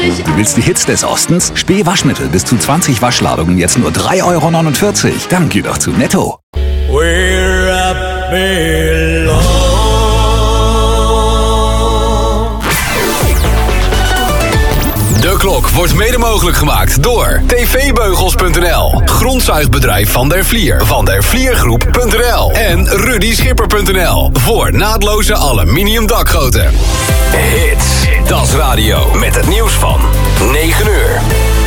Du willst die Hits des Ostens? Spee Waschmittel bis zu 20 Waschladungen jetzt nur 3,49 €. Dann geh doch zu Netto. Where I belong. De Klok wordt mede mogelijk gemaakt door tvbeugels.nl, grondzuigbedrijf Van der Vlier, vandervliergroep.nl en rudyschipper.nl voor naadloze aluminium dakgoten. Hits, dat is radio met het nieuws van 9 uur.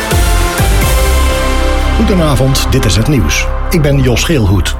Goedenavond, dit is het nieuws. Ik ben Jos Geelhoed.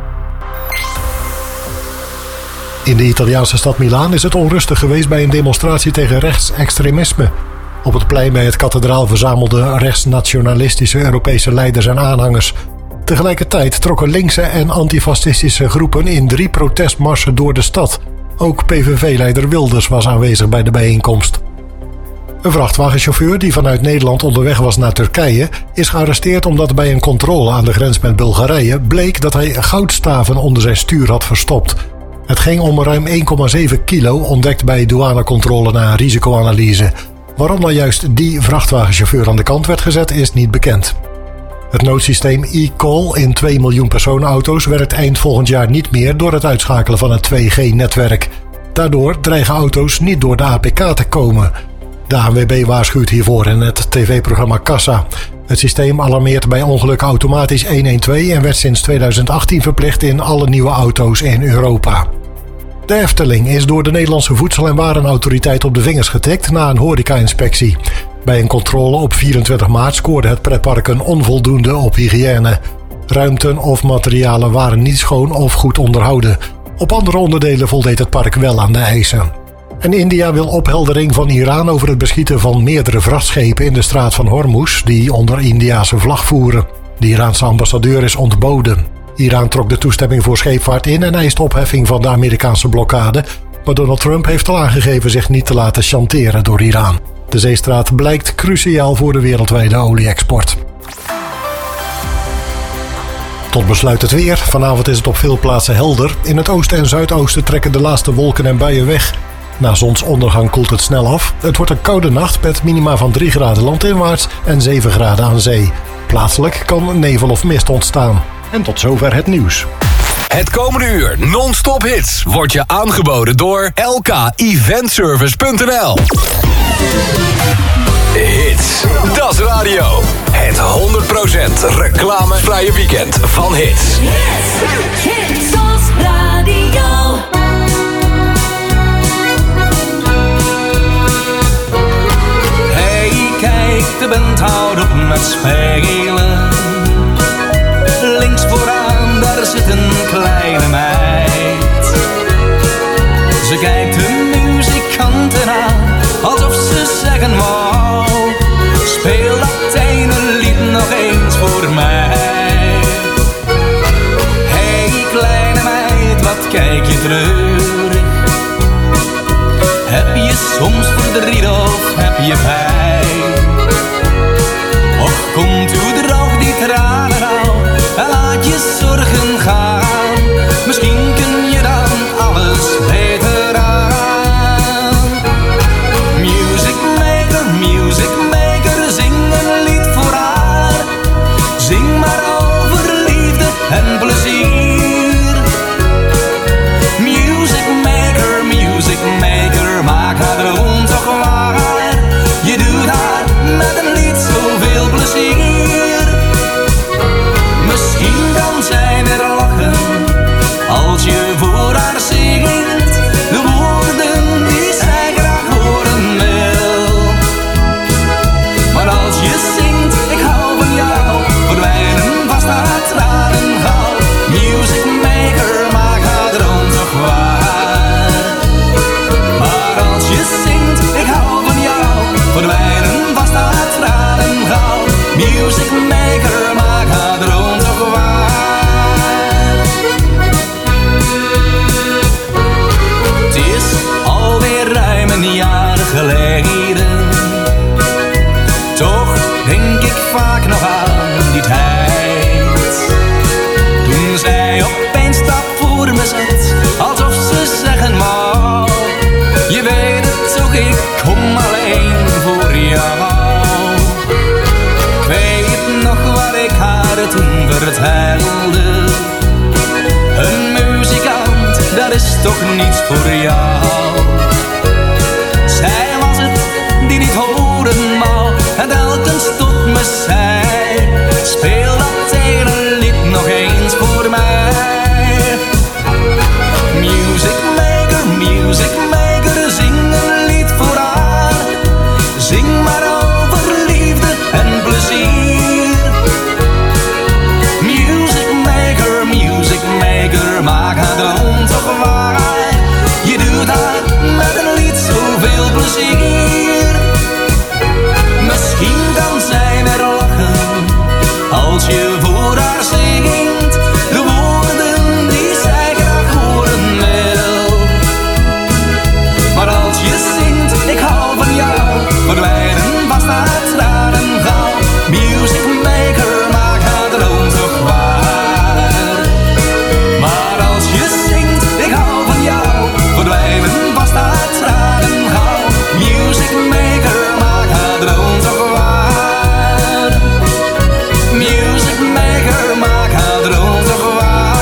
In de Italiaanse stad Milaan is het onrustig geweest bij een demonstratie tegen rechtsextremisme. Op het plein bij het kathedraal verzamelden rechtsnationalistische Europese leiders en aanhangers. Tegelijkertijd trokken linkse en antifascistische groepen in 3 protestmarsen door de stad. Ook PVV-leider Wilders was aanwezig bij de bijeenkomst. Een vrachtwagenchauffeur die vanuit Nederland onderweg was naar Turkije is gearresteerd omdat bij een controle aan de grens met Bulgarije bleek dat hij goudstaven onder zijn stuur had verstopt. Het ging om ruim 1,7 kilo, ontdekt bij douanecontrole na een risicoanalyse. Waarom dan juist die vrachtwagenchauffeur aan de kant werd gezet is niet bekend. Het noodsysteem e-call in 2 miljoen personenauto's werkt eind volgend jaar niet meer door het uitschakelen van het 2G-netwerk. Daardoor dreigen auto's niet door de APK te komen. De ANWB waarschuwt hiervoor in het tv-programma Kassa. Het systeem alarmeert bij ongelukken automatisch 112 en werd sinds 2018 verplicht in alle nieuwe auto's in Europa. De Efteling is door de Nederlandse Voedsel- en Warenautoriteit op de vingers getikt na een horeca-inspectie. Bij een controle op 24 maart scoorde het pretpark een onvoldoende op hygiëne. Ruimten of materialen waren niet schoon of goed onderhouden. Op andere onderdelen voldeed het park wel aan de eisen. En India wil opheldering van Iran over het beschieten van meerdere vrachtschepen in de straat van Hormuz die onder Indiase vlag voeren. De Iraanse ambassadeur is ontboden. Iran trok de toestemming voor scheepvaart in en eist opheffing van de Amerikaanse blokkade. Maar Donald Trump heeft al aangegeven zich niet te laten chanteren door Iran. De zeestraat blijkt cruciaal voor de wereldwijde olie-export. Tot besluit het weer. Vanavond is het op veel plaatsen helder. In het oosten en zuidoosten trekken de laatste wolken en buien weg. Na zonsondergang koelt het snel af. Het wordt een koude nacht met minima van 3 graden landinwaarts en 7 graden aan zee. Plaatselijk kan nevel of mist ontstaan. En tot zover het nieuws. Het komende uur non-stop hits wordt je aangeboden door lkeventservice.nl. Hits, dat is radio. Het 100% reclamevrije weekend van hits. Hits als radio. Hey, kijk, de band houdt op met spelen. Links vooraan, daar zit een kleine meid. Ze kijkt de muzikanten aan, alsof ze zeggen wauw. Speel dat ene lied nog eens voor mij. Hey kleine meid, wat kijk je terug? Heb je soms verdriet of heb je pijn? Och, kom toe, droog die tranen al en laat je zorgen gaan. Misschien kun je dan alles beter aan. Music maker, zing een lied voor haar. Zing maar over liefde en plezier. Music maker, maak haar droom toch waar. Je doet haar met een lied zoveel plezier. Misschien kan zij weer lachen als je voor haar zingt de woorden die zij graag horen wil. Maar als je zingt, ik hou van jou, verdwijnen vast haar tranen gauw. Music maker, maak haar droom toch waar. Maar als je zingt, ik hou van jou, verdwijnen vast haar tranen gauw. Music maker, maak haar droom toch waar. Het is alweer ruim een jaar geleden. Toch denk ik vaak nog aan die tijd. Toen zij opeens stap voor me zat, alsof ze zeggen wou. Je weet het toch, ik kom alleen voor jou. Ik weet nog wat ik haar toen vertelde. Een muzikant, dat is toch niets voor jou. Zij was het die niet horen wou en telkens tot me zei: speel dat ene lied nog eens voor mij. Music maker, zing een lied voor haar. Zing maar over liefde en plezier. Music maker, maak haar droom toch waar. Je doet haar met een lied zoveel plezier. Misschien kan zij weer lachen als je voor haar zingt de woorden die zij graag horen wil. Maar als je zingt, ik hou van jou, verdwijnen vast haar tranen gauw. Music maker, maak haar droom toch waar. Maar als je zingt, ik hou van jou, verdwijnen vast haar tranen gauw. Music maker, maak haar droom toch waar. Music maker, maak haar droom toch waar.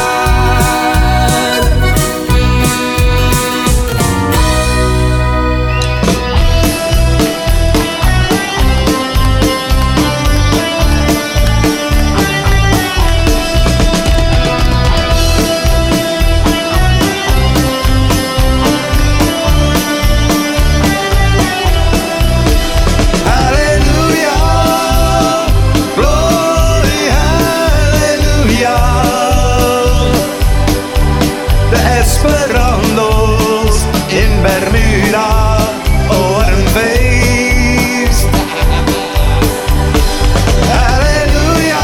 Esperando's in Bermuda, oh wat een feest. Halleluja,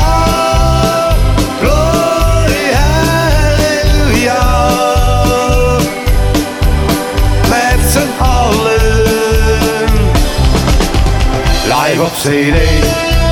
glorie, halleluja. Met z'n allen, live op CD.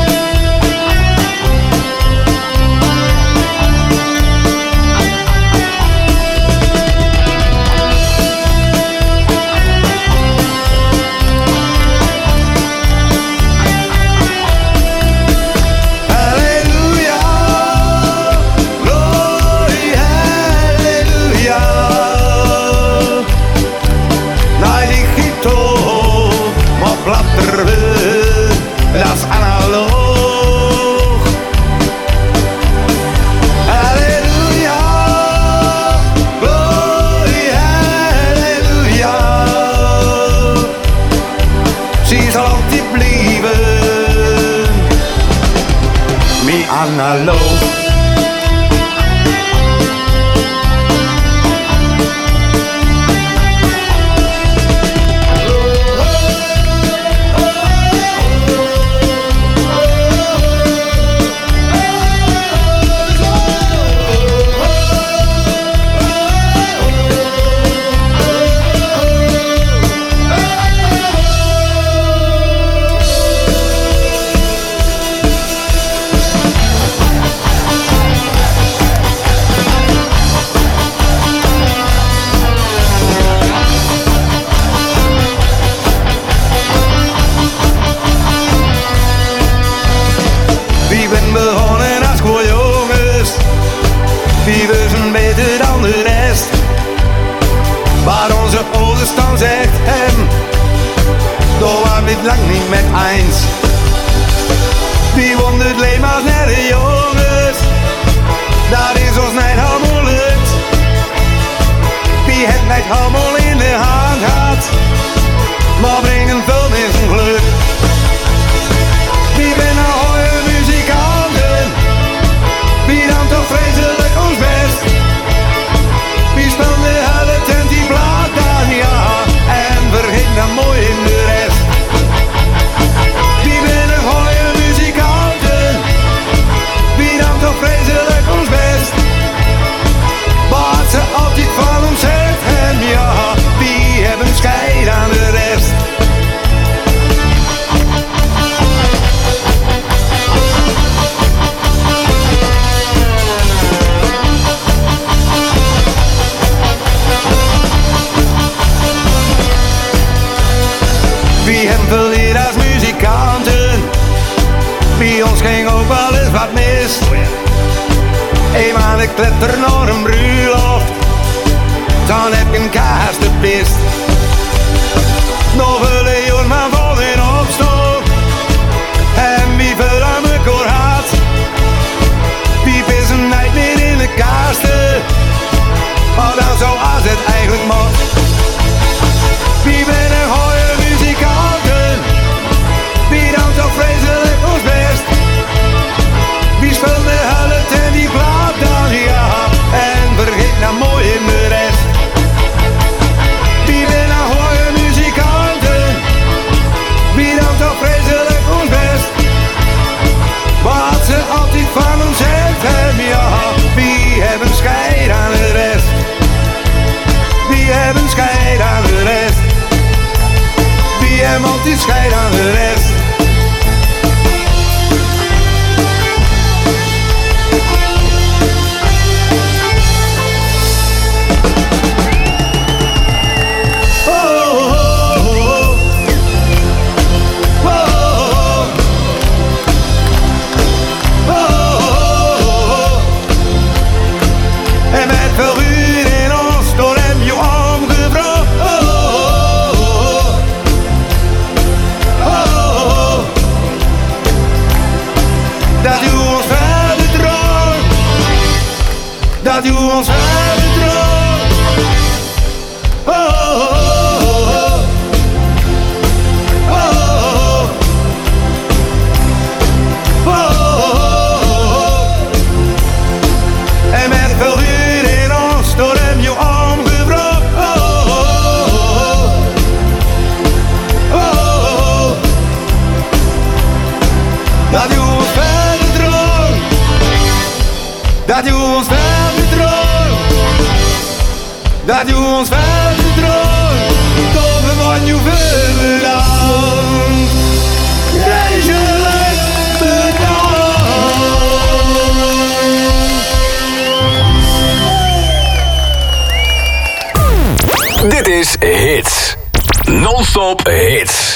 Dat is analoog. Halleluja, glorie, halleluja. Ze zal altijd blijven, me analoog. Dan zegt hem, door waar we het lang niet met eens. Wie won het leven als net de jongens, dat is ons niet helemaal lukt. Wie het niet helemaal in de hand had, maar brengen veel mensen geluk. Wie ben nou hooie muzikanten, wie dan toch vreselijk ons best. Wie speelt de hele tent die plaat dan, ja, en vergeet dan mooi in de rest. Wie ben een mooie muzikanten, wie dan toch vreselijk ons best. Wat ze altijd van ons zegt, en ja, wie hebben scheid aan de rest. Wie hem verleert als muzikanten. Bij ons ging ook wel eens wat mis. Eenmaal ik kletter naar een bruiloft. Dan heb ik een kaas te pist. Nog een leeuw maar vol in opstoot. En wie veel aan mekaar had. Wie is een nijd niet in de kaasten. Maar dan zoals het eigenlijk moet. Wie ben een goeie muzikanten. Wie dan zo vreselijk ons best. Wie speelt de hele tent die plaat dan ja. En vergeet nou mooi in de rest. Wie ben een goeie muzikanten. Wie dan zo vreselijk ons best. Wat ze altijd van ons hebben ja. Wie hebben scheid aan de rest. Wie hebben scheid aan de rest. Wie hebben altijd scheid aan de rest. Dat u ons hebben droom. Oh, oh, oh, oh, oh, oh. En met veel uur in ons door hem je omgevroegd. Oh, oh, oh. Dat u ons verder droom. Dat u ons verder. Dat u ons verder droom, toch wat je bedankt. Vreselijk bedankt. Dit is Hits. Non-stop hits.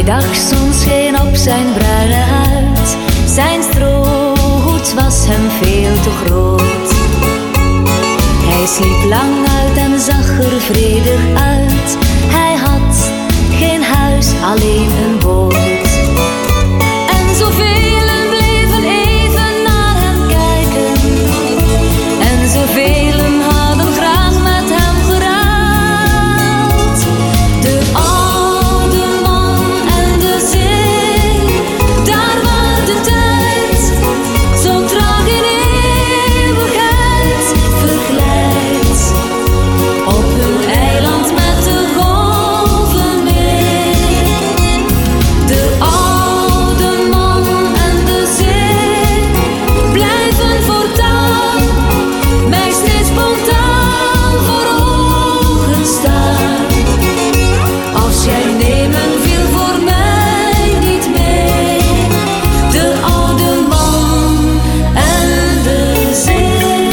middagzon scheen op zijn bruine huid. Zijn strohoed was hem veel te groot. Hij sliep lang uit en zag er vredig uit. Hij had geen huis, alleen een boot. En zoveel bleven even naar hem kijken. En zoveel hadden graag met hem geruild. De oude man en de zee, daar waar de tijd zo traag in eeuwigheid verglijdt. Op hun eiland met de golven mee. De oude man en de zee blijven voortaan mij steeds spontaan voor ogen staan. Afscheid nemen viel voor mij niet mee. De oude man en de zee.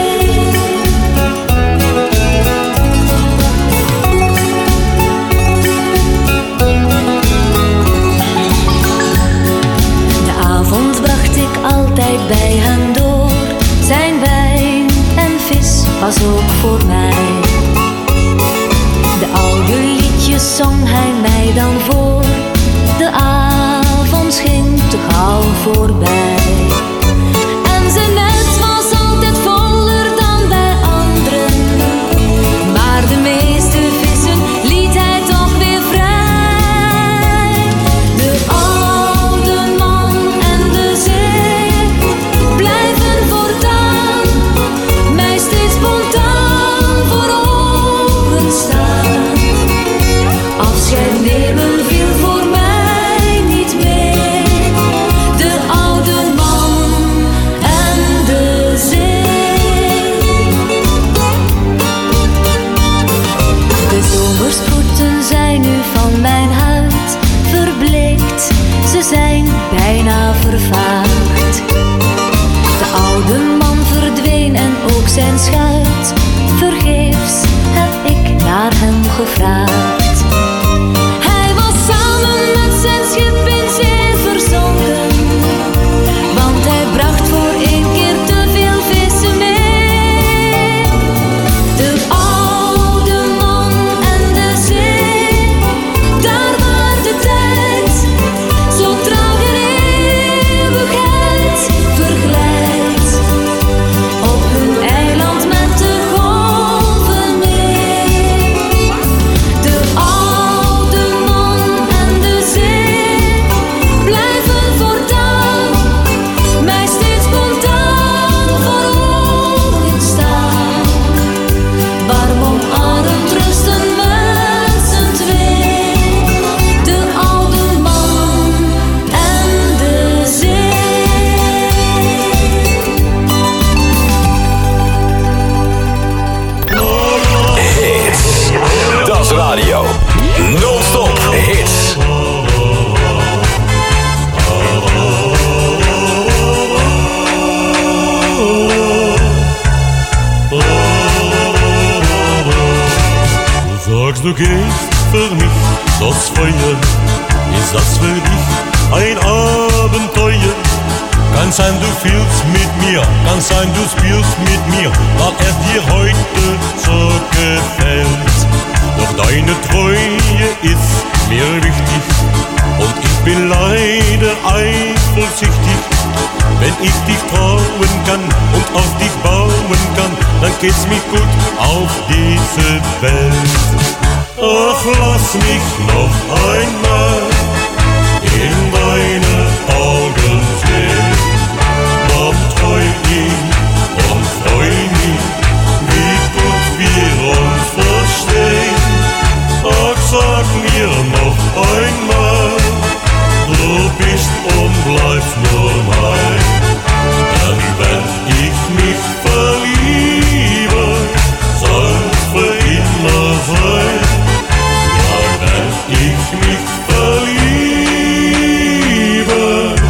De avond bracht ik altijd bij hem door. Zijn wijn en vis was ook voor mij. De oude liedjes zong hij mij dan voor. De avond ging te gauw voorbij. En zijn net was altijd voller dan bij anderen. Maar de meeste vissen liet hij toch weer vrij. De oude man en de zee blijven voortaan mij steeds spontaan voor ogen staan. Afscheid nemen viel voor mij niet mee. De oude man en de zee. De zomersproeten zijn nu van mijn huid verbleekt. Ze zijn bijna vervaagd. De oude man verdween en ook zijn schuit. Vergeefs heb ik naar hem gevraagd. Hij was samen met zijn schip in zee verzonken. Want hij bracht voor één keer te veel vissen mee. De oude man en de zee, daar waar de tijd zo traag in eeuwigheid verglijdt. Op hun eiland met de golven mee. De oude man en de zee blijven voortaan mij steeds spontaan voor ogen staan. Warm omarmd rusten met z'n twee. De oude man en de zee. Hits. Dat is radio. Non-stop hits. Du sagst, du gehst für mich, das Feuer, ist das für dich ein Abenteuer? Kann sein, du fühlst mit mir, kann sein, du spielst mit mir, weil es dir heute so gefällt. Doch deine Treue ist mir wichtig und ich bin leider eifersüchtig. Wenn ich dich trauen kann und auf dich bauen kann, dann geht's mir gut auf diese Welt. Ach, lass mich noch einmal in deine Augen sehen. Dann träum ich und freu mich, wie gut wir uns verstehen. Ach, sag mir noch einmal, du bist und bleibst nur mein. Denn wenn ich mich verliebe, soll's für immer sein. Ja, wenn ich mich verliebe,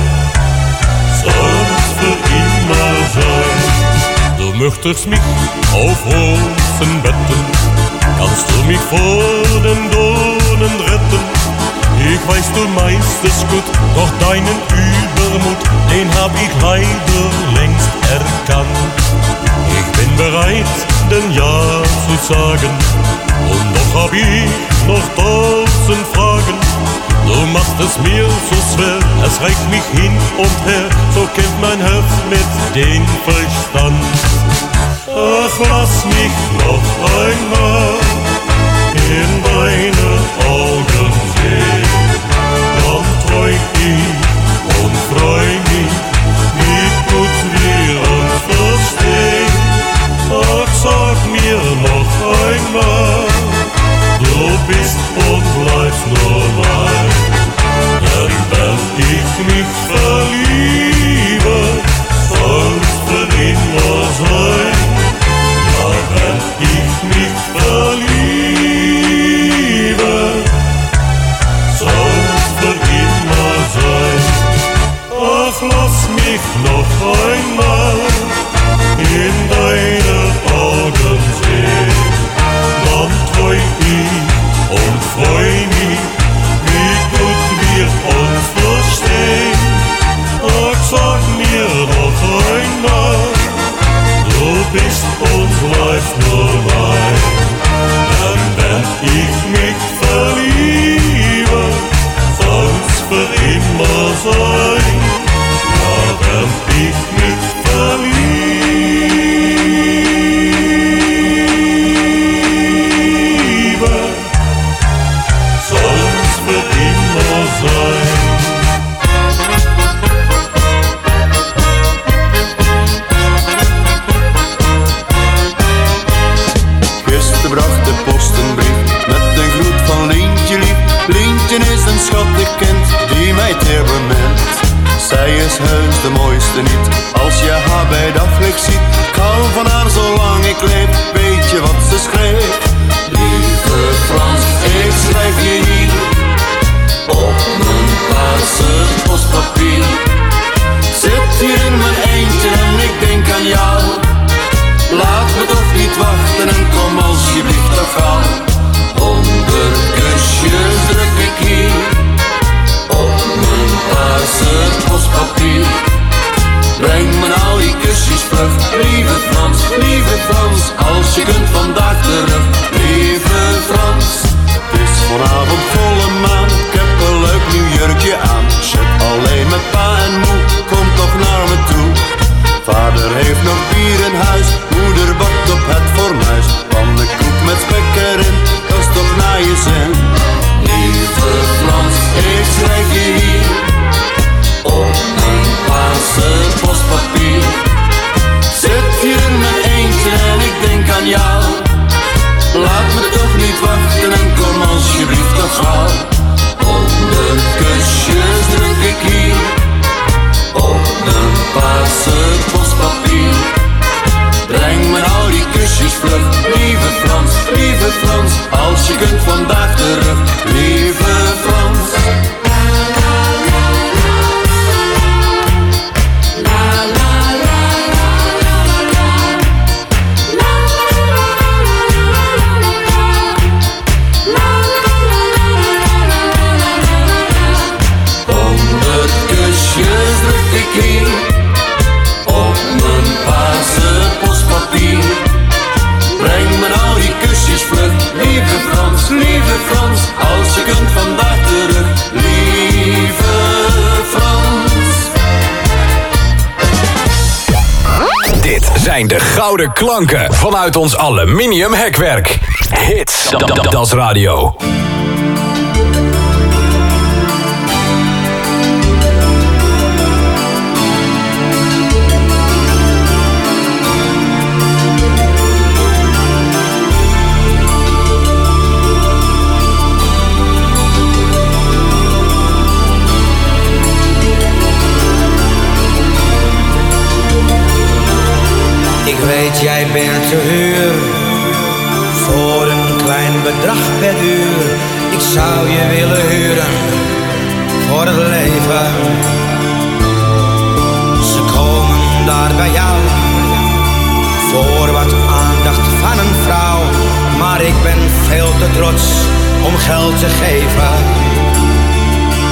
soll's für immer sein. Du möchtest mich auf Rosen betten, kannst du mich vor den Dornen retten? Ich weiß du meinst es gut, doch deinen Übermut, den hab ich leider längst erkannt. Ich bin bereit, denn Ja zu sagen, und doch hab ich noch 1000 Fragen. Du machst es mir so schwer, es reicht mich hin und her, so kämpft mein Herz mit dem Verstand. Ach, lass mich noch einmal in deine Augen sehen, dann träum ich und freu mich, wie gut wir uns verstehen. Ach, sag mir noch einmal, du bist und bleibst nur mein, denn wenn ich mich verliebe, soll's für immer sein. Ja, wenn ich mich verliebe, soll's für immer sein. Ach, lass mich noch einmal in deine Augen sehen, dann träum ich und freu mich, wie gut wir uns verstehen. Ach, sag mir noch einmal, du bist und bleibst nur mein, denn wenn ich mich verliebe, soll's für immer sein. Ja, wenn ich mich verliebe, soll's für immer sein. Gisteren bracht de post een brief met een groet van Lientje lief. Lientje is een schattig kind die mij teer bemint. Zij is heus de mooiste niet, als je haar bij daglicht ziet. Ik hou van haar zolang ik leef, weet je wat ze schreef? Lieve Frans, ik schrijf je hier op mijn paarse postpapier. Zit hier in mijn eentje en ik denk aan jou. Laat me toch niet wachten en kom alsjeblieft toch gauw. 100 kusjes druk ik hier op mijn paarse postpapier. Breng me nou die kusjes vlug, lieve Frans, als je kunt vandaag terug. Lieve Frans, het is vanavond volle maan, ik heb een leuk nieuw jurkje aan. Zit alleen met pa en moe, kom toch naar me toe. Vader heeft nog bier in huis, moeder bakt op het fornuis. Pannenkoek met spek erin, dat is toch naar je zin. Lieve Frans, ik schrijf je hier op mijn paarse postpapier. Zit hier in mijn eentje en ik denk aan jou. Laat me toch niet wachten en kom alsjeblieft toch gauw. 100 kusjes druk ik hier op mijn paarse postpapier. Breng me nou die kusjes vlug, lieve Frans, als je kunt vandaag terug, lieve Frans. Op mijn paarse postpapier. Breng me nou die kusjes vlug, lieve Frans, als je kunt vandaag terug, lieve Frans. Dit zijn de gouden klanken vanuit ons aluminium hekwerk. Hits, dat is radio. Ik weet, jij bent te huur voor een klein bedrag per uur. Ik zou je willen huren voor het leven. Ze komen daar bij jou voor wat aandacht van een vrouw. Maar ik ben veel te trots om geld te geven.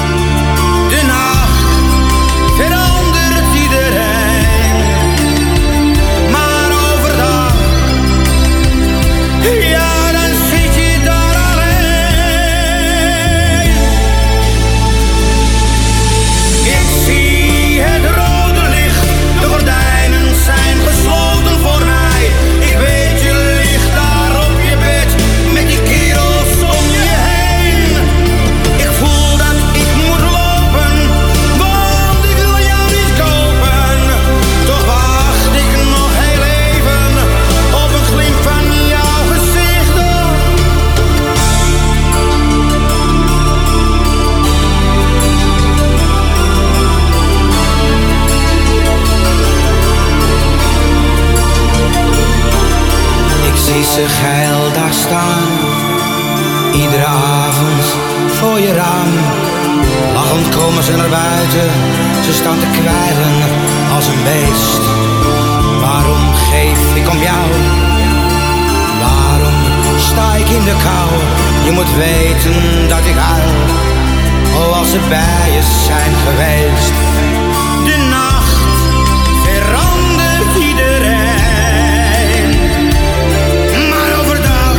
dames en naar buiten, ze staan te kwijlen als een beest. Waarom geef ik om jou? Waarom sta ik in de kou? Je moet weten dat ik huil, oh als ze bij je zijn geweest. De nacht verandert iedereen, maar overdag,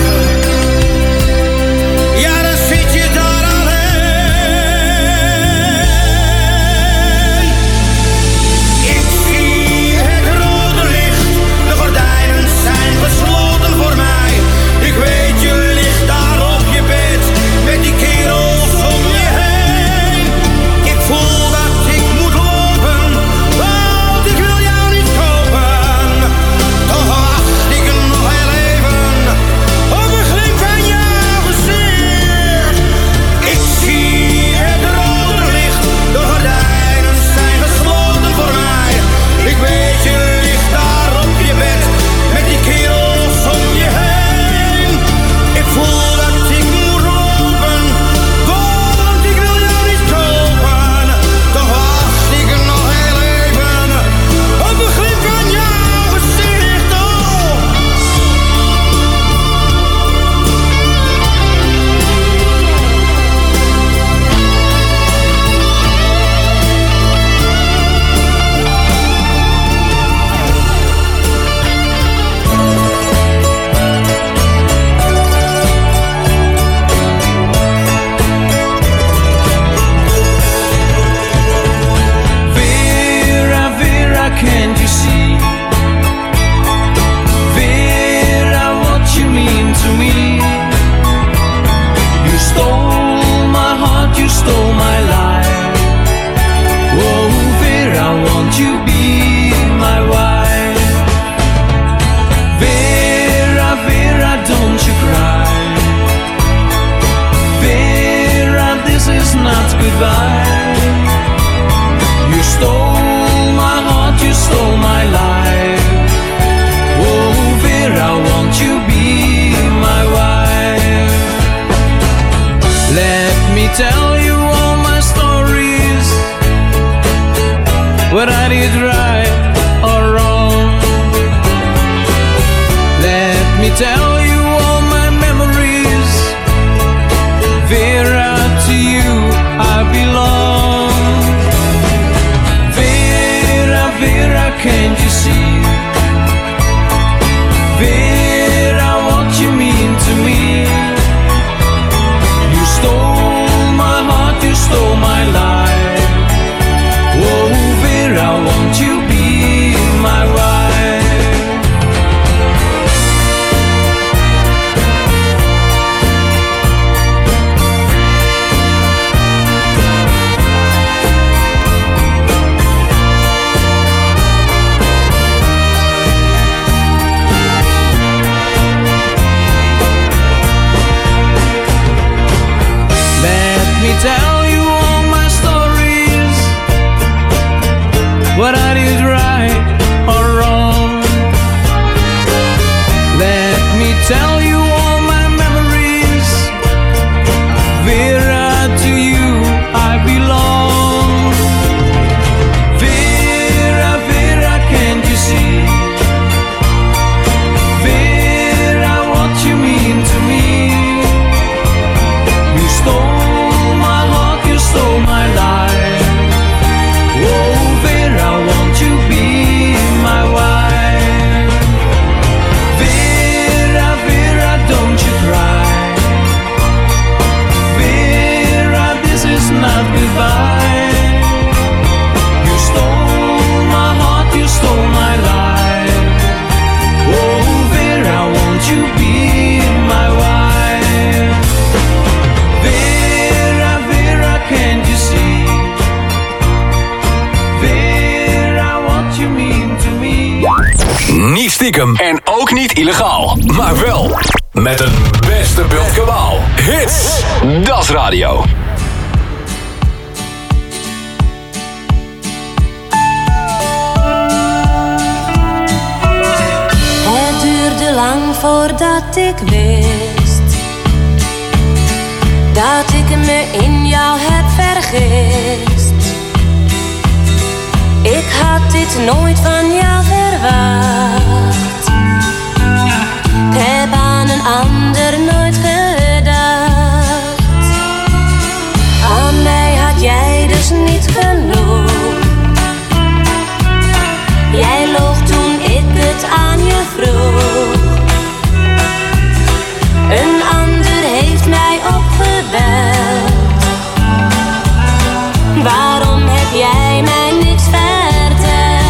ja dan zit je daar alleen. Ik zie het rode licht, de gordijnen zijn gesloten voor mij. Ik weet je ligt daar op je bed, met die kerels om je heen. Ik voel dat ik moet lopen, want ik wil jou niet kopen. Toch wacht ik nog heel even, op een glimp van jouw gezicht. Ik zie het rode licht, de gordijnen zijn gesloten voor mij. Ik weet je ligt daar op je bed, met die kerels om je heen. Ik voel dat ik moet lopen, want ik wil jou niet kopen. Toch wacht ik nog heel even, op een glimp van jouw gezicht. Oh. Vera, Vera, can't you see? Vera, what you mean to me? You stole my heart, you stole my life. Oh, Vera, won't you be my wife? Vera, Vera, don't you cry. Vera, this is not goodbye. You stole my heart, you stole my life. Oh, Vera, won't you be my wife? Let me tell you all my stories, what I did right or wrong. Let me tell you all my memories. Vera, to you I belong. Vera, Vera, can't you see? Vera, what you mean to me? You stole my heart, you stole my life. Oh, Vera, won't you be my wife? Let me tell you all my stories, what I did right or wrong. Let me tell you all my memories. Vera, to you I belong. Vera, Vera, can't you see? Vera, what you mean to me? You stole my heart, you stole my life. Oh, Vera, won't you be my wife? Vera, Vera, don't you cry. Vera, this is not goodbye. You stole my heart, you stole my life. Oh, Vera, won't you be my wife? Vera, Vera, can't you see? Vera, what you mean to me? Niet stiekem en ook niet illegaal, maar wel met het beste beeldkabaal. Hits, Das Radio. Het duurde lang voordat ik wist dat ik me in jou heb vergist. had dit nooit van jou verwacht. Ik heb aan een ander nooit gedacht. Aan mij had jij dus niet genoeg. Jij loog toen ik het aan je vroeg. Een ander heeft mij opgebeld. Waarom heb jij mij niks verteld?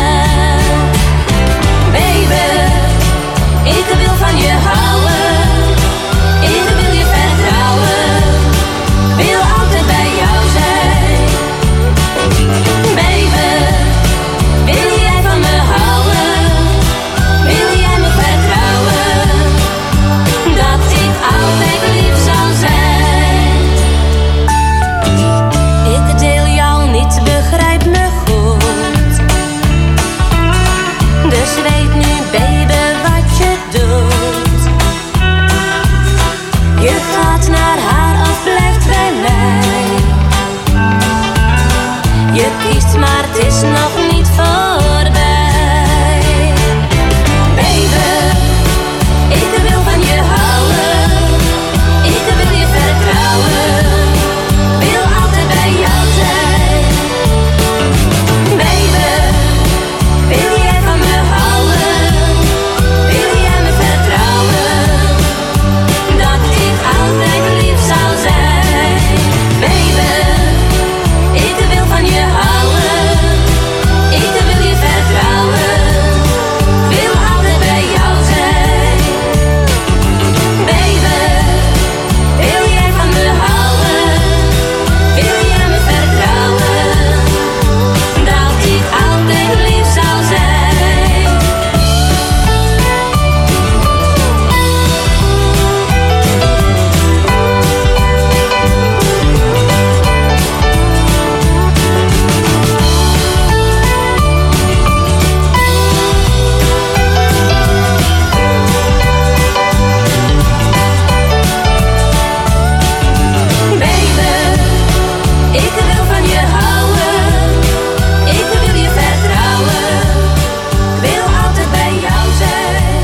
Baby, ik wil van je houden. Ik wil je vertrouwen. Wil altijd bij jou zijn. Baby, wil jij van me houden? Wil jij me vertrouwen? Dat ik altijd lief zal zijn. Ik deel jou niet, begrijp me goed. Dus weet nu, baby, wat je doet. Je gaat naar haar of blijft bij mij. Je kiest, maar het is nog niet voorbij. Baby, ik wil van je houden. Ik wil je vertrouwen. Wil altijd bij jou zijn. Baby, wil jij van me houden? Wil jij me vertrouwen? Dat ik altijd lief zal zijn. Baby, ik wil van je houden. Ik wil je vertrouwen. Wil altijd bij jou zijn. Baby, wil jij van me houden? Wil jij me vertrouwen? Dat ik altijd lief zal zijn. Baby, ik wil van je houden. Ik wil je vertrouwen. Wil altijd bij jou zijn.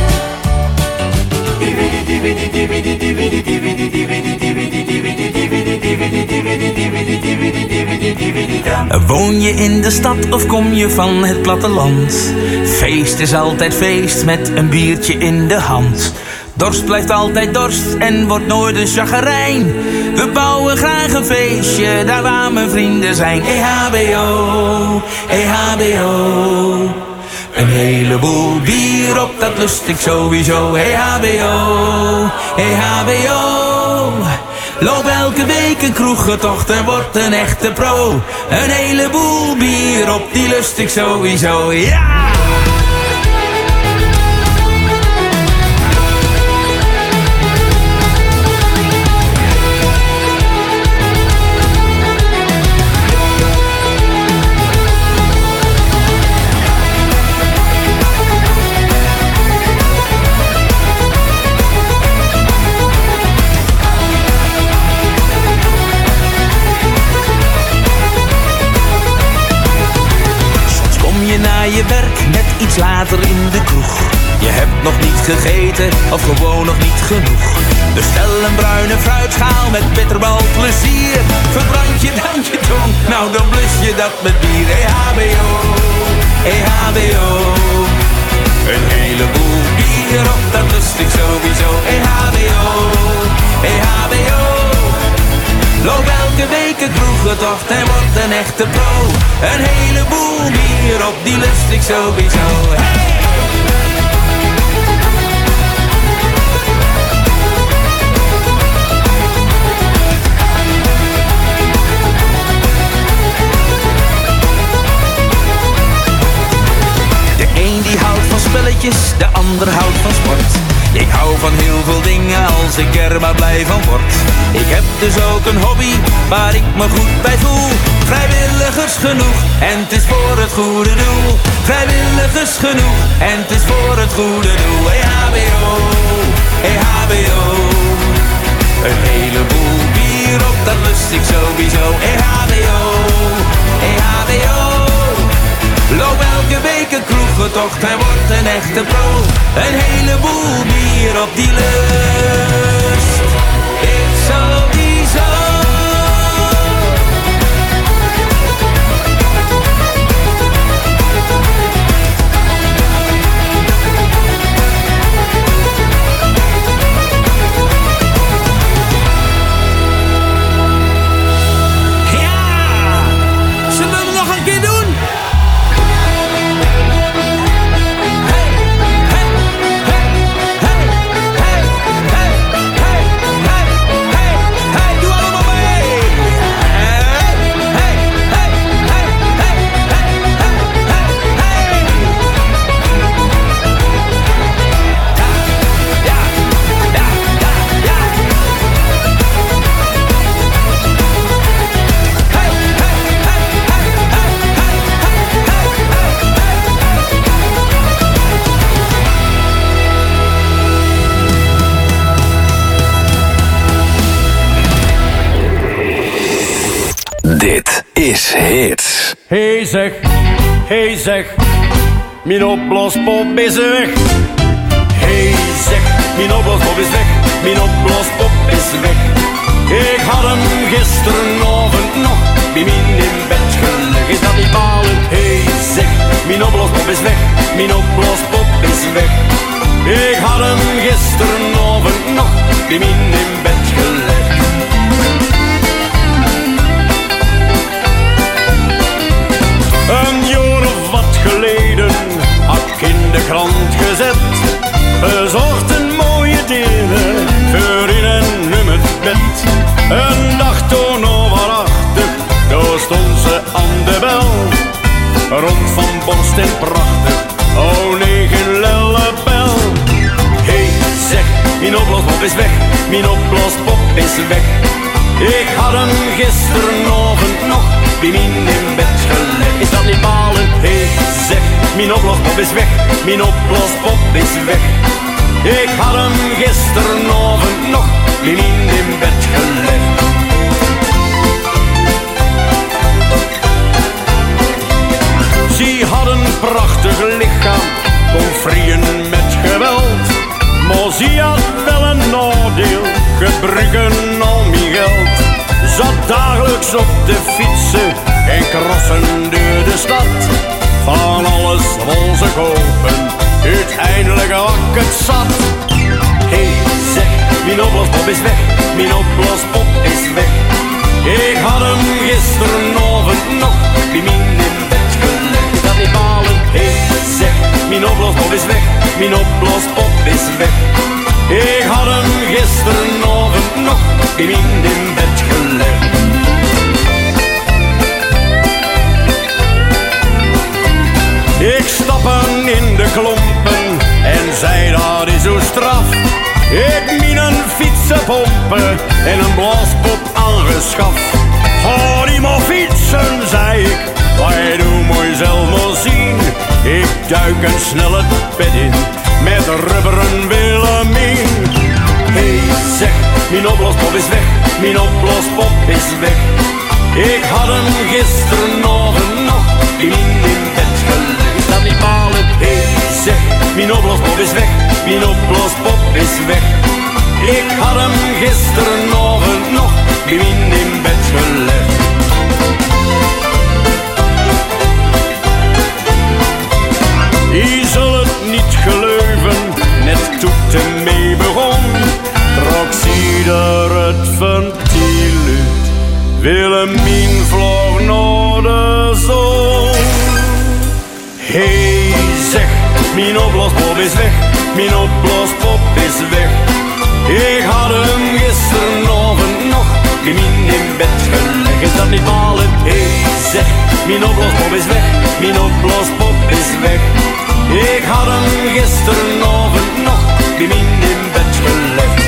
Woon je in de stad of kom je van het platteland? Feest is altijd feest met een biertje in de hand. Dorst blijft altijd dorst en wordt nooit een chagrijn. We bouwen graag een feestje, daar waar mijn vrienden zijn. EHBO, EHBO. Een heleboel bier op, dat lust ik sowieso. EHBO, EHBO. Loop elke week een kroegentocht en wordt een echte pro. Een heleboel bier op, die lust ik sowieso, ja! Je werk net iets later in de kroeg. Je hebt nog niet gegeten of gewoon nog niet genoeg. Bestel een bruine fruitschaal met bitterbal plezier. Verbrand je dan je tong, nou dan blus je dat met bier. EHBO, EHBO. Een heleboel bier op, dat lust ik sowieso. EHBO, EHBO. Loop elke week een kroegentocht en wordt een echte pro. Een heleboel bier op, die lust ik sowieso. Hey! De een die houdt van spelletjes, de ander houdt van sport. Ik hou van heel veel dingen als ik er maar blij van word. Ik heb dus ook een hobby waar ik me goed bij voel. Vrijwilligers genoeg en het is voor het goede doel. Vrijwilligers genoeg en het is voor het goede doel. EHBO, EHBO. Een heleboel bier op, dat lust ik sowieso. EHBO, EHBO. Loop de pro, een heleboel bier op die lust. Ik zal die zo. Dit is Hits. Hey zeg, mijn oplospop is weg. Hey zeg, mijn oplospop is weg, mijn oplospop is weg. Ik had hem gisteravond nog bij mij in bed gelegd. Is dat niet balen? Hey zeg, mijn oplospop is weg, mijn oplospop is weg. Ik had hem gisteravond nog bij mij in bed gelegd. Een jaar of wat geleden had ik in de krant gezet. Bezocht een mooie delen voor in een nummerbed. Een dag toen overachtig, daar stond ze aan de bel. Rond van borst en prachtig, oh nee, geen lellebel. Hey zeg, mijn oplospop is weg, mijn oplospop is weg. Ik had hem gisteravond nog bij mij in bed gelegd. Is dat niet balen? Hey zeg, mijn oplospop is weg, mijn oplospop is weg. Ik had hem gisteravond nog bij mij in bed gelegd. Ze had een prachtig lichaam, kon vrieën met geweld. Maar ze had wel een nadeel, gebruiken al mijn geld. Zat dagelijks op de fietsen en crossen door de stad. Van alles wou ze kopen, uiteindelijk had ik het zat. Hey zeg, mijn oplospop is weg, mijn oplospop is weg. Ik had hem gisteravond nog bij mij in bed gelegd. Is dat niet balen? Hey zeg, mijn oplospop is weg, mijn oplospop is weg. Ik had hem gisteravond nog bij mij in bed gelegd. Ik stappen in de klompen en zei dat is zo straf. Ik min een fietsenpompen en een blaaspop aangeschaft. Ga die maar fietsen, zei ik, wij doen mooi zelf maar zien. Ik duik een snel het bed in met rubberen Willemien. Hey zeg, mijn oplospop is weg, mijn oplospop is weg. Ik had hem gisteravond nog in bed gelegd. Is dat niet balen? Hey zeg, mijn oplospop is weg, mijn oplospop is weg. Ik had hem gisteravond nog in bed gelegd. Je zal het niet geloven, net toen het mee begon, trok ieder het ventiel uit. Willemien vloog naar de zon. Hey zeg, mijn oplospop is weg, mijn oplospop is weg. Ik had hem gisteravond nog in bed gelegd. Is dat niet balen? Hey zeg, mijn oplospop is weg, mijn oplospop is weg. Ik had hem gisteravond nog bij mij in bed gelegd.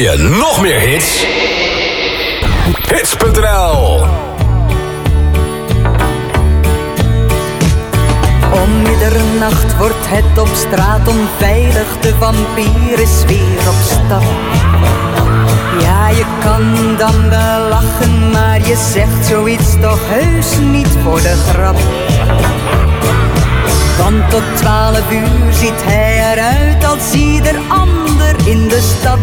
je nog meer hits? Hits.nl. Om middernacht wordt het op straat onveilig. De vampier is weer op stap. Ja, je kan dan wel lachen, maar je zegt zoiets toch heus niet voor de grap. Want tot 12 uur ziet hij eruit als ieder ander in de stad.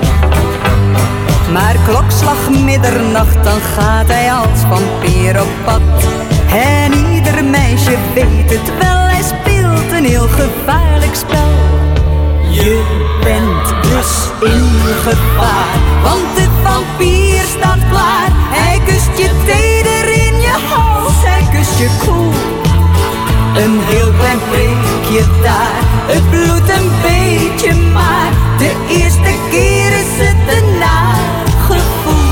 Maar klokslag middernacht, dan gaat hij als vampier op pad. En ieder meisje weet het wel, hij speelt een heel gevaarlijk spel. Je bent dus in gevaar, want de vampier staat klaar. Hij kust je teder in je hals, hij kust je koel. Een heel klein prikje daar, het bloedt een beetje, maar de eerste keer is het een nagevoel.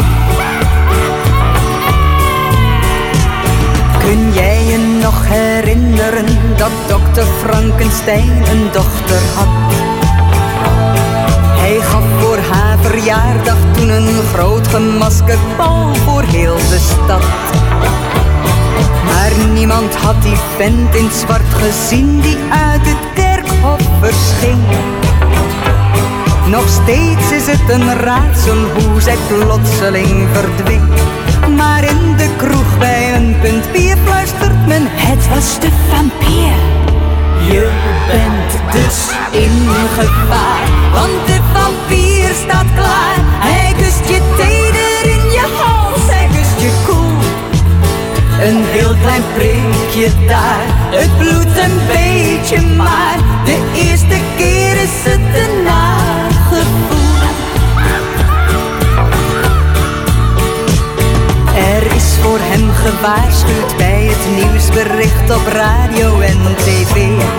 Kun jij je nog herinneren dat dokter Frankenstein een dochter had? Hij gaf voor haar verjaardag toen een groot gemaskerd bal voor heel de stad. Maar niemand had die vent in zwart gezien die uit het kerkhof verscheen. Nog steeds is het een raadsel hoe zij plotseling verdween. Maar in de kroeg bij een punt bier fluistert men: het was de vampier. Je bent dus in gevaar, want de vampier staat klaar. Hij kust je teder in je hals, hij kust je koel. Een heel klein prikje daar, het bloedt een beetje, maar de eerste keer is het een nagevoel. Er is voor hem gewaarschuwd bij het nieuwsbericht op radio en tv.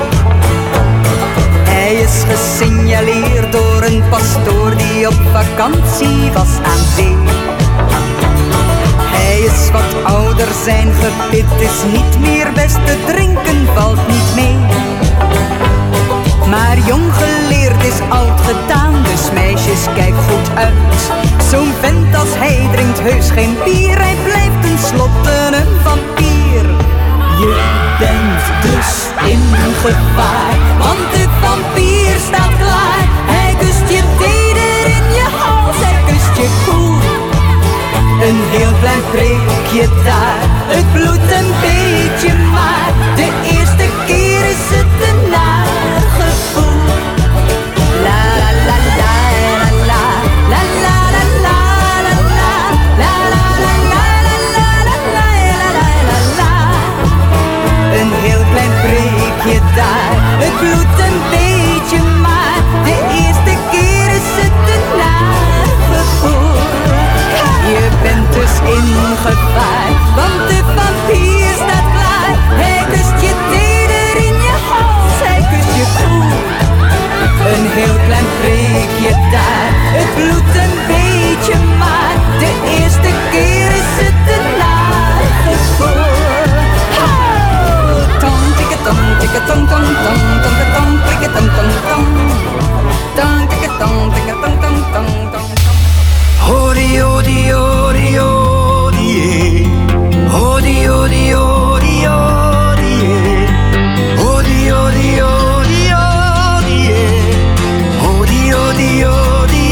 Hij is gesignaleerd door een pastoor die op vakantie was aan zee. Hij is wat ouder, zijn gebit is niet meer best, te drinken valt niet mee. Maar jong geleerd is oud gedaan, dus meisjes kijk goed uit. Zo'n vent als hij drinkt heus geen bier, hij blijft tenslotte een vampier. Je bent dus in gevaar, want de vampier staat klaar. Hij kust je teder in je hals, hij kust je koel. Een heel klein prikje daar, het bloedt een beetje, maar de eerste keer is het een nagevoel. La la la la la la la la la la la la la la la la. Een heel klein prikje daar, het bloedt een beetje, maar de eerste keer is het een nagevoel. Je bent dus in gevaar, want de vampier staat klaar. Hij kust je teder in je hals, hij kust je koel. Een heel klein prikje daar, het bloedt een beetje, maar de eerste keer is het een nagevoel. Tong, tikka tong, tikka tong, tong, tong, tong, tong, tikka tong, tong, tong. Tong, tikka tong, tikka tong, tong, tong, tong. Hodi, hodi, hodi, hodi, hodi, hodi, hodi, hodi, hodi, hodi, hodi, hodi, hodi, hodi,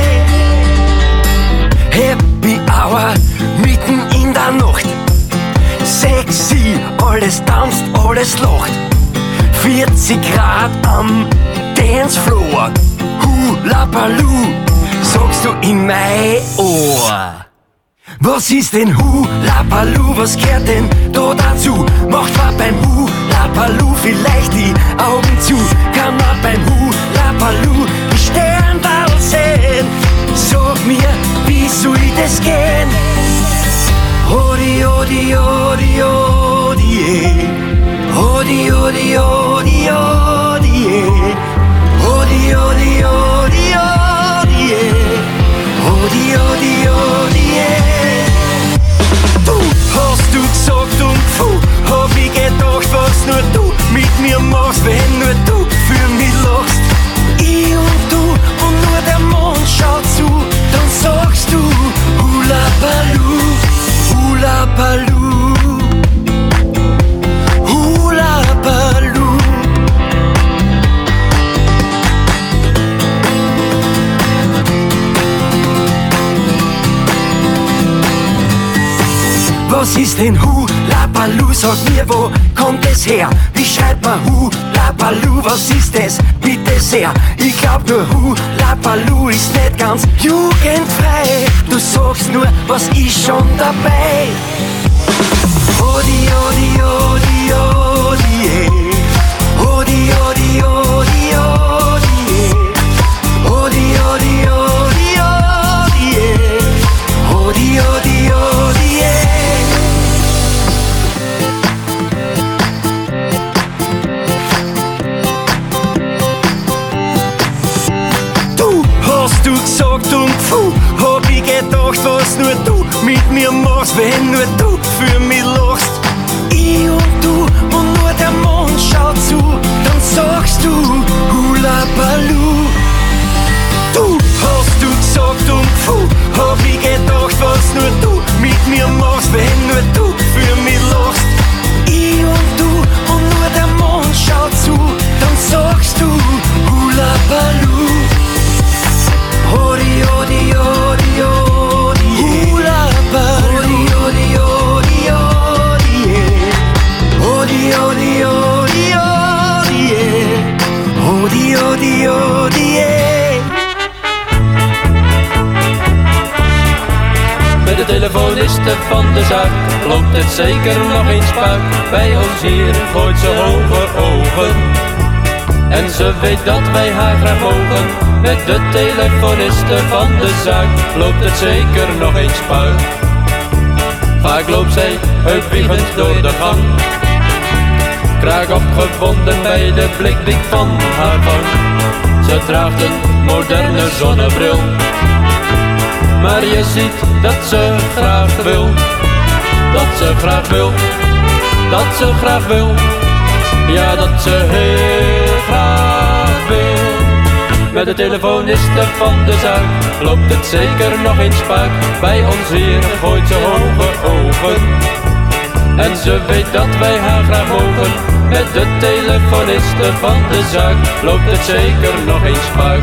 Happy Hour mitten in der Nacht. Sexy, alles tanzt, alles lacht. 40 Grad am Dancefloor. Hula Baloo, sagst du in mein Ohr. Was ist denn Hula Baloo, was gehört denn da dazu? Macht man beim Hula Baloo vielleicht die Augen zu? Kann man beim Hula Baloo die Sternball sehen? Sag mir, wie soll das gehen? Hodi, hodi, hodi, hodi, hodi, hodi, hodi, hodi, hodi, hodi, hodi, hodi, hodi, hodi, Du hast du gesagt und hab ich gedacht, was nur du mit mir machst, wenn nur du für mich ist denn Hula Baloo? Sag mir, wo kommt es her? Wie schreibt man Hula Baloo? Was ist es? Bitte sehr. Ich glaub nur Hula Baloo ist nicht ganz jugendfrei. Du sagst nur, was ist schon dabei? Odi, odi, odi, odi, eh. Odi, odi, odi, odi, eh. Odi, odi, odi, odi, eh. Odi, odi, odi, eh. Du hast du gesagt und puh, hab ich gedacht, was nur du mit mir machst, wenn nur du für mich lachst. Ich und du und nur der Mond schaut zu, dann sagst du Hula Baloo. Du hast du gesagt und puh, hab ich gedacht, was nur du mit mir machst, wenn nur du für mich lachst. Ich und du und nur der Mond schaut zu, dann sagst du Hula Baloo. Odi, odi, odi, odi, Hula Baloo. Odi, odi, odi, odi, odi, odi, odi, odi, odi, odi, odi, Met de telefoniste van de zaak loopt het zeker nog eens spuik. Bij ons hier gooit ze hoge ogen en ze weet dat wij haar graag mogen. Met de telefoniste van de zaak loopt het zeker nog eens spuik. Vaak loopt zij heupwiegend door de gang, kraag opgewonden bij de blik van haar wang. Ze draagt een moderne zonnebril, maar je ziet dat ze graag wil. Dat ze graag wil, dat ze graag wil. Ja, dat ze heel graag wil. Met de telefoniste van de zaak loopt het zeker nog eens spuik. Bij ons hier gooit ze hoge ogen en ze weet dat wij haar graag mogen. Met de telefoniste van de zaak loopt het zeker nog eens spuik.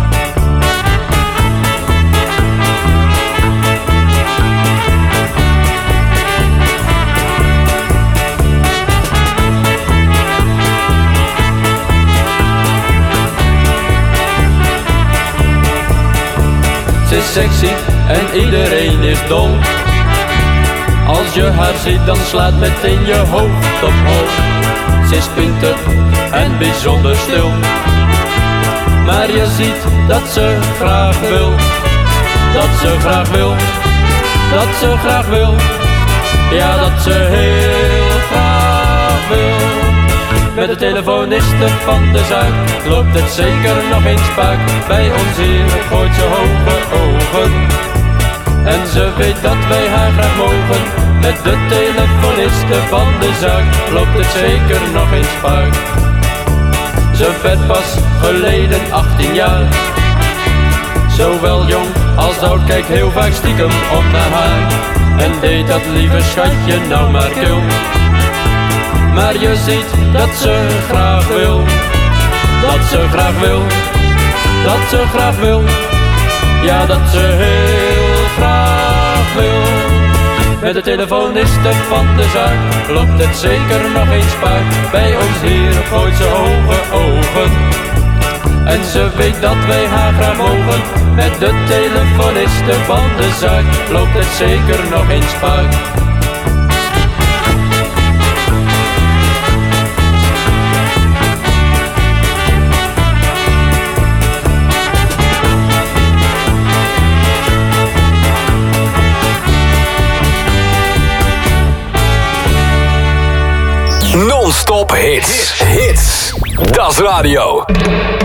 Ze is sexy en iedereen is dol. Als je haar ziet dan slaat meteen je hoofd op hol. Ze is pinter en bijzonder stil, maar je ziet dat ze graag wil. Dat ze graag wil, dat ze graag wil. Ja, dat ze heel graag wil. Met de telefoniste van de zaak loopt het zeker nog eens spuik. Bij ons hier gooit ze hoge ogen en ze weet dat wij haar graag mogen. Met de telefoniste van de zaak loopt het zeker nog eens spuik. Ze werd pas geleden 18 jaar. Zowel jong als oud kijkt heel vaak stiekem om naar haar en deed dat lieve schatje nou maar kil. Maar je ziet dat ze graag wil. Dat ze graag wil. Dat ze graag wil. Ja, dat ze heel graag wil. Met de telefoniste van de zaak loopt het zeker nog eens spuik. Bij ons hier gooit ze hoge ogen en ze weet dat wij haar graag mogen. Met de telefoniste van de zaak loopt het zeker nog eens spuik. Non-stop hits. Hits. Das Radio.